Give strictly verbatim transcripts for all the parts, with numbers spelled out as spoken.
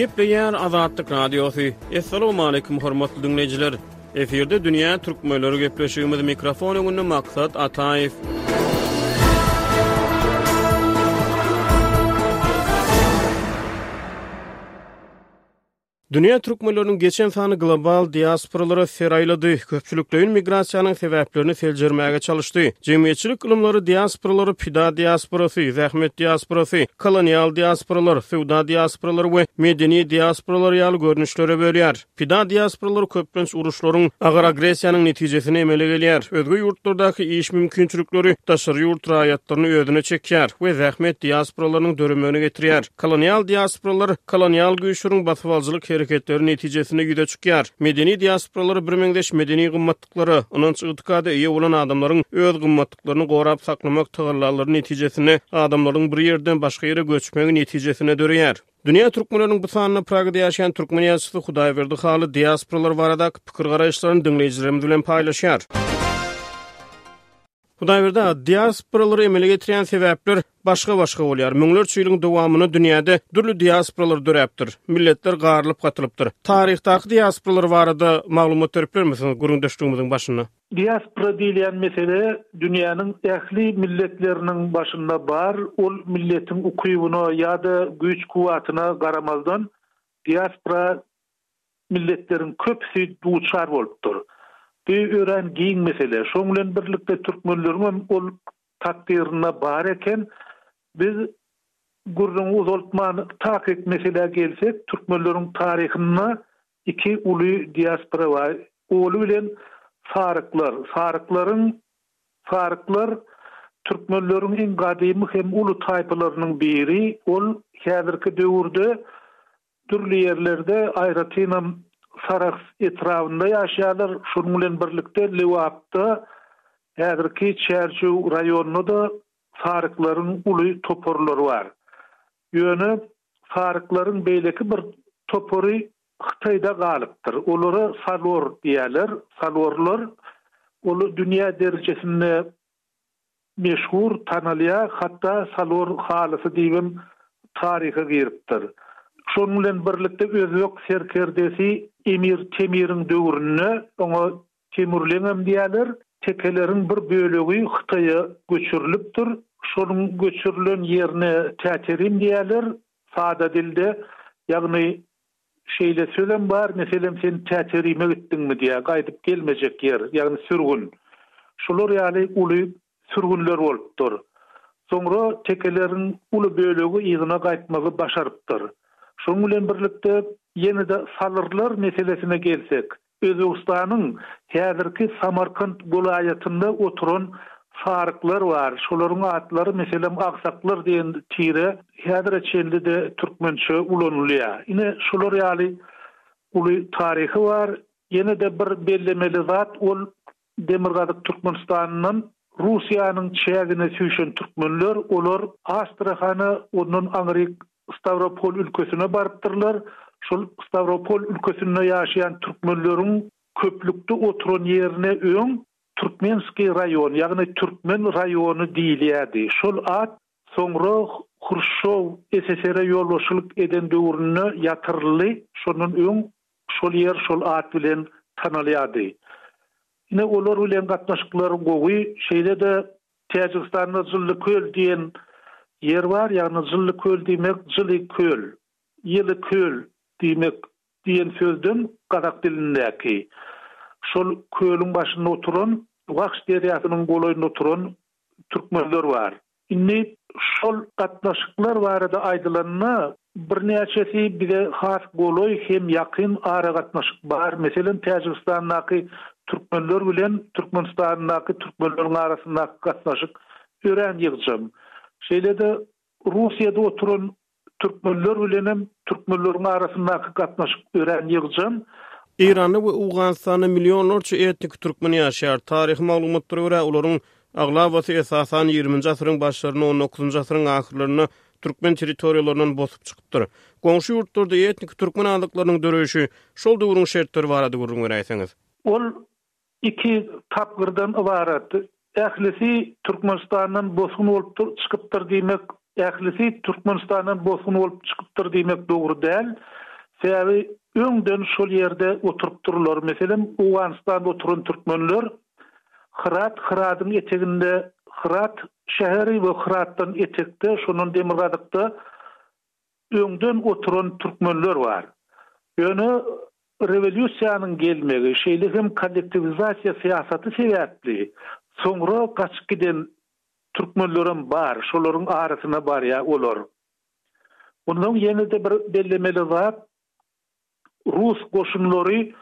Gepleýär Azatlyk Radiosu. Assalamu alaykum hormatly dinleyijiler. Eferde dünýä türkmenleri gepleşigimiz mikrofon öňünde maksat Ataýew. Dünya türkmenlerinin geçen sany global diasporalara seraýlady. Köpçülüklerin migrasiýanyň sebäplerini seljermäge çalışdy. Jemgyýetçilik ilmleri diasporalary pida diasporasy, zähmet diasporasy, kolonial diasporalar, suwda diasporalar we medeni diasporalar ýaly görnüşlere bölýär. Pida diasporalar köplenç uruşlaryň, agar agresiýanyň netijesini emele gelýär. Özge ýurtlardaky iş mümkinçilikleri daşary ýurt raýatlaryny özüne çekýär we zähmet diasporalarynyň dörümegine getirýär. Kolonial diasporalar kolonial güýçleriň basywalçylyk hareketleri netijesine güde çykýar. Medeni diasporalar birmeňdeş medeni gymmatlyklary, onunç ýetgade eýe bolan adamlaryň öz gymmatlyklaryny gorap saklamak tygyrlary netijesine adamlaryň bir ýerden başga ýere göçmegi netijesine dörýär. Dünya türkmenleriniň bu sanyny Pragda ýaşaýan türkmen ýazgysy Hudaýberdi haly diasporalar barada pikir garaşlaryny dinleýijilerimiz bilen paýlaşýar. Hudaýberdi diasporalary emele getirýän sebäpler başga-başga bolýar. Müňler çylyň dowamyny dünýäde dürli diasporalar döräpdir. Milletler garylyp gatylypdyr. Taryhdaky diasporalar barada maglumat beriplermisiniz gurundaşdygymyzyň başyna? Diaspora diýilen mesele dünýäniň ähli milletleriniň başynda bar. Ol milletiň ukybyna ýa-da güýç kuwatyna garamazdan diaspora milletleriň köpüsi duçar bolupdyr. Bir ören giň mesele. Şoň bilen birlikde türkmenleriň ol takdirine bar eken biz gurrun uzaltman takip mesele gelsek türkmenleriň taryhyna iki uly diaspora var. Olu bilen faryklar, faryklaryň faryklar türkmenleriň en gadymy hem uly taýpalarynyň biri. Ol häzirki döwürde türli ýerlerde aýratynam Sarax etrafında ýaşaýarlar. Şonuň bilen birlikde Lewapda häzirki Çerçew raýonunda da faryklaryň uly toporlary bar. Ýöne faryklaryň beýleki bir topory Hytaýda galypdyr. Olary salor diýerler. Salorlar olu dünýä derejesinde meşhur tanalýa, hatda salor halysy diýip taryha giripdir. Şonuň bilen birlikde Özbek serkerdesi Emir Temiriň döwrüne, oňa Temürleňem diýerler, tekeleriň bir bölegi Hytaýa göçürilipdir. Şonuň göçürilen ýerine Täterim diýerler. Sada dilde, ýagny şeýle sözem bar, meselem sen Täterime gitdiňmi diýär, gaýdyp gelmejek ýer, ýagny sürgün. Şolar ýaly uly sürgünler bolupdyr. Soňra tekeleriň uly bölegi ýygyna gaýtmagy başarypdyr. Şoň bilen birlikde ýene-de salyrlar meselesine gelsek, Özbegistanyň häzirki Samarkand welaýatynda oturan faryklar bar. Şolaryň atlary meselem aksaklar diýen tire häzir çelde de türkmençe ulanylýar. Ine şolar ýaly uly taryhy bar. Ýene-de bir bellemeli zat ol Demirgazyk Türkmenistanyň Russiýanyň çägine süýşen türkmenler, olar Astrahany, onuň Amerik Stavropol ülkesine barıpdırlar. Şol Stavropol ülkesinde ýaşaýan türkmenleriň köplükde oturan ýerine öň Türkmenski raýon, ýagny Türkmen raýony diýilýärdi. Şol at soňra Khrushchev S S R-e ýolbaşçylyk eden döwrüne ýatyrly, şonuň öň şol ýer şol at bilen tanalýardy. Ine olar bilen gatnaşyklary gowy şeýle de Täjikistanda Zylly köl diýen yer var, ýagny Zylly köl diýmek Zylly köl, ýyly köl diýmek diýen sözden gazak dilindäki. Şol köliň başynda oturan, Waqş deriýasynyň golaýynda oturan türkmenler var. Indi şol gatnaşyklar barada aýdylanyna bir näçesi bize has golaý hem ýakyn ara gatnaşyk bar. Meselen Täjikistanyň türkmenler bilen Türkmenistanyň türkmenleriň arasyndaky gatnaşyk ören ýygjam. Şeýle de Russiýada oturan türkmenler bilen türkmenleriň arasyndaky gatnaşyk ören ýygjam. İran'da we Awganistanda milyonlarça etnik türkmen ýaşaýar. Taryh maglumatlaryna görä olaryň aglabaty esasan ýygrimiňji asyryň başlaryna on dokuzunjy asyryň ahyrlaryna türkmen territoriýalarynyň bosup çykypdyr. Goňşy ýurtlarda etnik türkmen adyklarynyň döreşi şol döwrüň şertleri barada görüň beräýsiňiz. Ol iki tapgyrdan ibarat. Ählisi Türkmenistanyň bosun bolup çykypdyr diýmek, ählisi Türkmenistanyň bosun bolup çykypdyr diýmek dogry däl. Sebäbi öňden şol ýerde oturup dururlar. Meselem Awganistanda oturan türkmenler Hırat, Hırat'ın eteginde Hırat şehri ve Hırat'tan etekde şonun Demirgadykda öňden oturan türkmenler var. Ýöne revolýusiýanyň gelmegi, şeýle hem kollektivizasiýa siýasaty sebäpli. Soňra gaçyp giden türkmenlerim bar, şolaryň arasyna bar ya olar. Ondan ýene-de bir bellemeli zat Rus goşunlary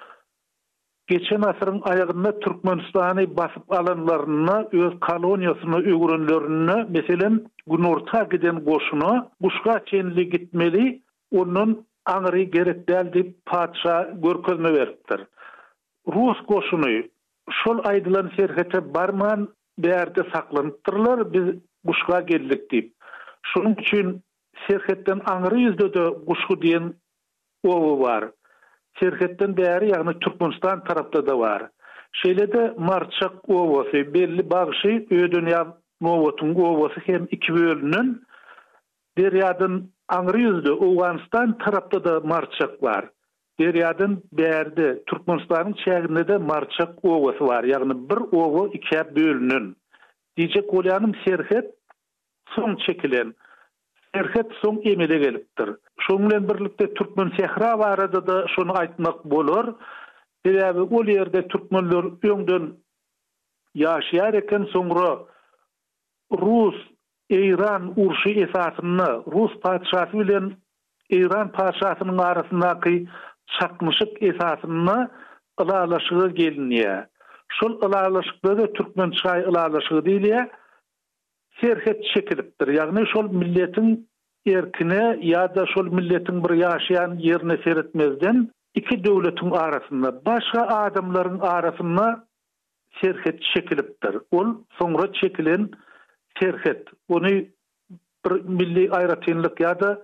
geçen asyryň aýagynda Türkmenistany basyp alanlaryna öz koloniýasyna öwrenlerini, meselem günorta giden goşuny guşga çenli gitmeli, onun aňry gerek däl diýip padşa görkezme beripdir. Rus goşuny şol aýdylan serhete barman bärde saklanypdyrlar, biz guşga geldik diýip. Şonuň üçin serhetden aňry ýüzde de guşgu diýen owu bar. Serhetden bäri ýagny Türkmenistan tarapda da var. Şeýle-de Marçak owasy, belli bagşy öýden ýa Nowotyň owasy hem iki bölünen. Derýadan aňry ýüzde Awganistan tarapda da Marçak var. Derýadan bärde Türkmenistanyň çäginde de Marçak owasy var. Ýagny bir owa iki bölünen. Diýjek bolýanym serhet soň çekilen. Serhet soň emele gelipdir. Şoň bilen birlikde Türkmen sehra barada da şonu aýtmak bolar. Sebäbi ol ýerde türkmenler öňden ýaşaýar eken, soňra Rus Eýran urşy esasyny Rus padşasy bilen Eýran padşasynyň arasyndaky çakmışyk esasyny ılalaşyga gelinýär. Şol ılalaşykda da Türkmen çaý ılalaşygy diýilýär. Serhet çekilipdir. Ýagny şol milletiň erkine ýa-da şol milletiň bir ýaşaýan ýerine seretmezden iki döwletiň arasynda, başga adamlaryň arasynda serhet çekilipdir. Ol soňra çekilen serhet. Ony bir milli aýratynlyk ýa-da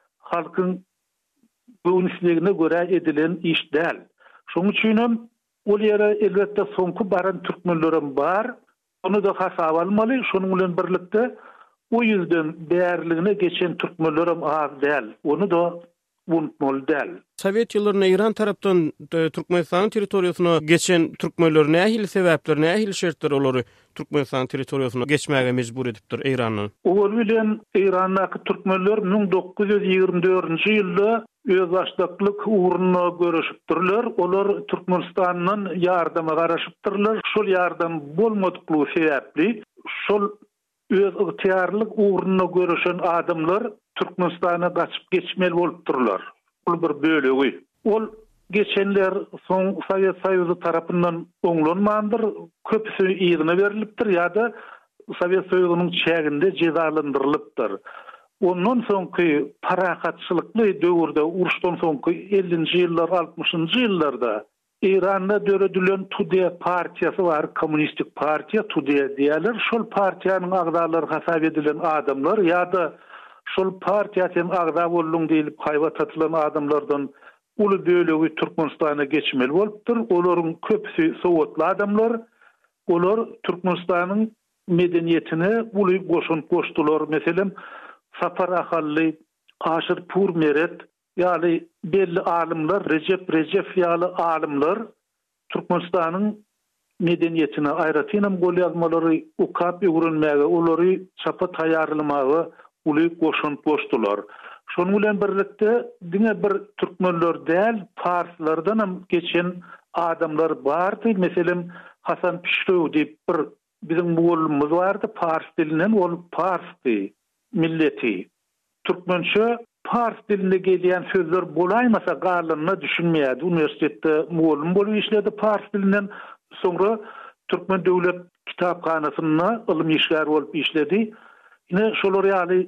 halkyň göwnüsligine göre edilen iş däl. Şoň üçin ol ýere elbetde soňky baran türkmenlerim bar. Onu da hasap almaly. Şonuň bilen birlikde o ýüzden bärligine geçen türkmenlerim az däl. Onu da unutmaly däl. Sowet ýyllaryna İran tarapdan Türkmenistan territoriýasyna geçen türkmenler nähili sebäpler, nähili şertler olary Türkmenistan territoriýasyna geçmäge mejbur edipdir İranyň? Ol bilen İrandaky türkmenler bin dokuz yüz ýygrimi dördünji ýylda öz başlyklyk uğruna görüşipdirler. Olar Türkmenistanyň ýardama garaşypdyrlar. Şol ýardam bolmadyklygy sebäpli şol öz ygtyarlyk uğruna görüşen adamlar Türkmenistana gaçyp geçmeli bolupdyrlar. Bu bir bölegi. Ol geçenler soň Sowet Soýuzy tarapyndan oňlanmandyr, köpüsü ýygyna berilipdir ýa-da Sowet Soýuzynyň çäginde cezalandyrylypdyr. Ondan soňky parakatçylykly döwürde uruşdan soňky ellinji ýyllar, altmışynjy ýyllarda İranda döredilen Tude partiýasy var, kommunistik partiýa Tude diýerler. Şol partiýanyň agdalary hasap edilen adamlar ýa-da şol partiýasyň agda boldum diýilip haýbat atylan adamlardan uly bölegi Türkmenistana geçmeli bolupdyr. Olaryň köpüsi sowetli adamlar. Olar Türkmenistanyň medeniýetine uly goşun goşdular. Meselem Sapar Ahally, Aşyr Purmeret, ýaly belli alimler, Recep Recep ýaly alimler Türkmenistanyň medeniýetine aýratynam gol ýazmalary ukap öwrenmäge, olary çapa taýýarlamagy uly goşun goşdular. Şonuň bilen birlikde diňe bir türkmenler däl, farslardan hem geçen adamlar bardy. Meselem Hasan Pişrew diýip bir bizim bolumuz bardy, fars dilinden, ol farsdy milleti. Türkmençe fars dilinde gelýän sözler bolaýmasa garlyna düşünmeýärdi. Uniwersitetde muallym bolup işledi fars dilinden. Soňra Türkmen döwlet kitapxanasyna ilim işgär bolup işledi. Ine şolar ýaly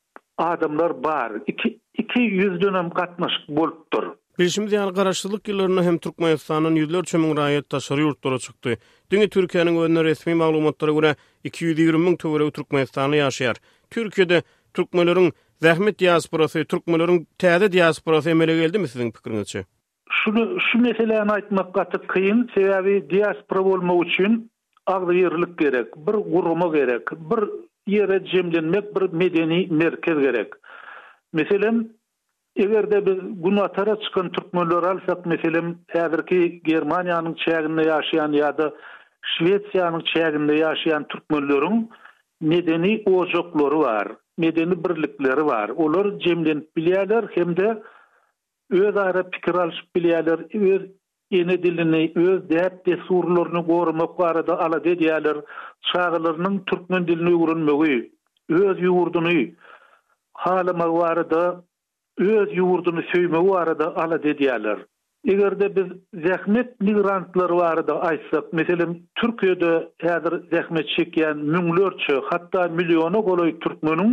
adamlar bar. iki iki yüz dönem gatnaşyk bolupdyr. Bilişimiz ýaly garaşsyzlyk ýyllaryna hem Türkmenistanyň ýüzlerçe miň raýat taşary ýurtlara çykdy. Diňe Türkiýanyň özüne resmi maglumatlara görä iki yüz ýygrimi miň töwereg Türkmenistanyň ýaşaýar. Türkiýede türkmenleriň zähmet diasporasy, türkmenleriň täze diasporasy emele geldimi siziň pikiriňizçe? Şunu şu meseleni aýtmak gaty kıyın. Sebäbi diaspora bolmak üçin agdy ýerlik gerek, bir guruma gerek, bir ýere jemlenmek, bir medeni merkez gerek. Meselem Egerde biz Gunatara çıkan türkmenler alsak, meselem häzirki Germaniýanyň çäginde ýaşaýan ýa-da Şwetsiýanyň çäginde ýaşaýan türkmenleriň medeni ojaklary bar, medeni birlikleri bar. Olar jemlenip bilýärler hemde öz ara pikir alyşyp bilýärler, öz ene dilini, öz däp desurlaryny gorumak barada alady edýärler. Çağlarynyň türkmen dilini öwrenmegi, öz ýurduny halamak barada, öz ýurduny söýmegi barada alady edýärler. Egerde biz zähmet migrantlary barada aýtsak, meselem Türkiýede häzir zähmet çekýän müňlerçe, hatda milliona goloý türkmeniň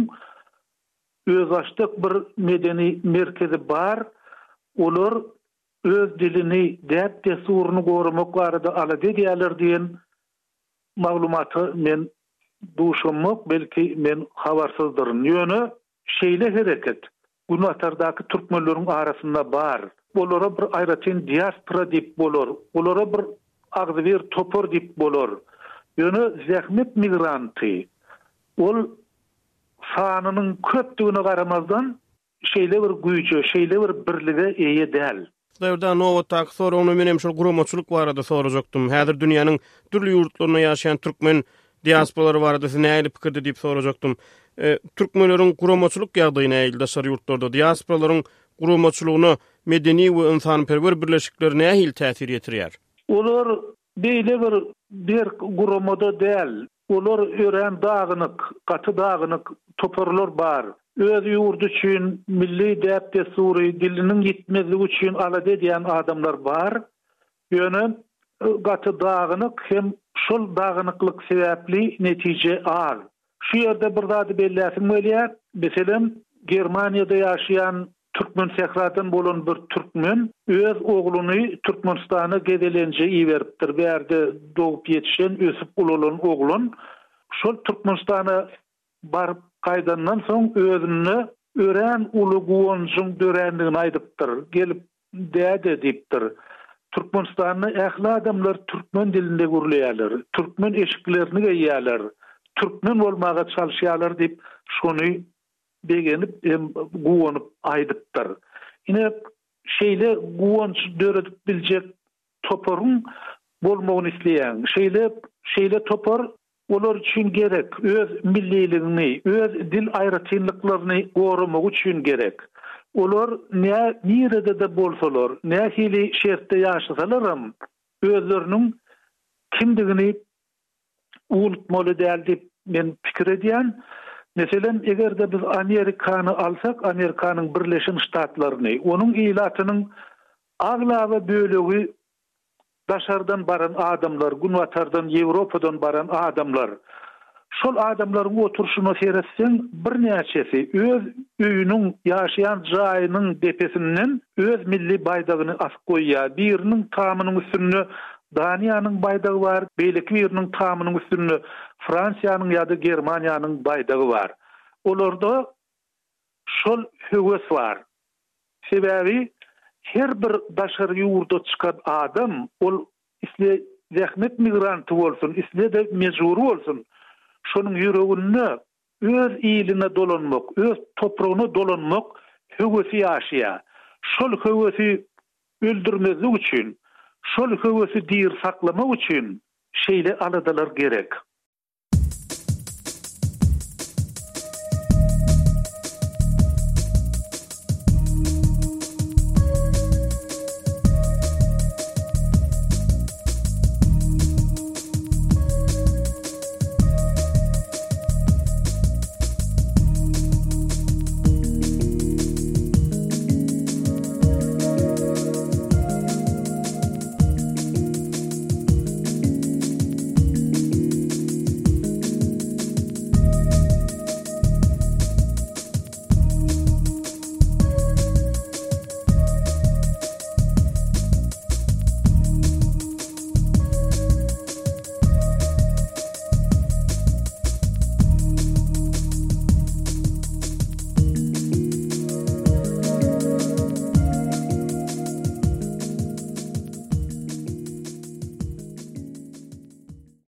öz açdyk bir medeni merkezi bar. Olar öz dilini, däp desuruny gorumak barada alady edýärler diýen maglumaty men duşamak, belki men habarsyzdyryn. Ýöne şeýle hereket Gunatardaki türkmenleriň arasynda bar. Olara bir aýratyn diaspora diýip bolar. Olara bir agdyr topor diýip bolar. Ýöne zähmet migranty. Ol sanynyň köpdigine garamazdan şeýle bir güýje, şeýle bir birlige eýe däl. Däwde Nowatak soruny menem şol gurumaçylyk barada sorajakdym. Häzir dünýäniň türli ýurtlaryna ýaşaýan türkmen diasporalary barada näme pikirde diýip sorajakdym. E, türkmenleriň gurumaçylyk ýagdaýyna ýyl daşary ýurtlarda diasporalaryň gurumaçylygyna medeni we insanperwer birleşikleri näme hil täsir ýetirýär? Olar beýle bir bir gurumada däl. Olar ören dağınık, katı dağınık toporlar bar. Öz ýurdu üçin milli däp desury diliniň ýetmezligi üçin alady edýän adamlar bar. Ýöne katı dağınık hem şol dağınıklyk sebäpli netije az. Şu ýerde bir zady belläsim bolýar. Meselem Germaniýada ýaşaýan türkmen sehratan bolan bir türkmen öz ogluny Türkmenistana gedelenje iýeripdir. Bärde doğup ýetişen, ösüp ulan oglun şol Türkmenistana baryp gaýdandan soň özüni ören uly guwonjyň dörendigini aýdypdyr. Gelip däde diýipdir. Türkmenistanyň ähli adamlar türkmen dilinde gürleýärler. Türkmen eşiklerini geýýärler. Türkmen bolmaga çalşýarlar diýip şonu begenip guwonyp aýdypdyr. Ine şeýle guwonç döredip biljek toporun bolmagyny isleýän. Şeýle şeýle topor olar üçin gerek. Öz milliligini, öz dil aýratynlyklaryny gorumak üçin gerek. Olar näme nirede de bolsalar, näme hili şertde ýaşasalar, özleriniň kimdigini unutmaly däl diýip men pikir edýän. Meselem egerde biz Amerikany alsak, Amerikanyň Birleşen Ştatlaryny, onuň ýylatynyň aglaby bölegi daşardan baran adamlar, Gunwatardan, Ýewropadan baran adamlar. Şol adamlaryň oturşyna seretseň bir näçesi öz öýüniň ýaşaýan jaýynyň depesinden öz milli baýdagyny asyp goýýar. Biriniň tamynyň üstünde Daniýanyň baýdagy bar, beýleki biriniň tamynyň üstünde Fransiýanyň ýa-da Germaniýanyň baýdagy bar. Olarda şol höwes bar. Sebäbi her bir daşary ýurda çykan adam, ol isle zähmet migranty bolsun, isle de mejbur bolsun, şonuň ýüreginde öz iline dolanmak, öz topragyna dolanmak höwesi ýaşaýar. Şol höwesi öldürmezlik üçin, şol höwesi diýir saklamak üçin şeýle aladalar gerek.